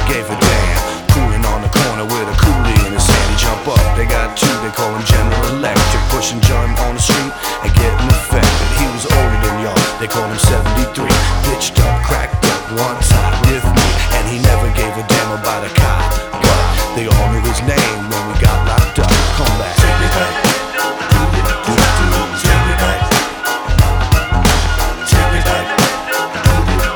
gave a damn. Cooling on the corner with a coolie in his hand. He jump up, they got two, they call him General Electric. Pushing germ on the street and getting affected. He was older than y'all, they call him 73. Pitched up, cracked up, one time.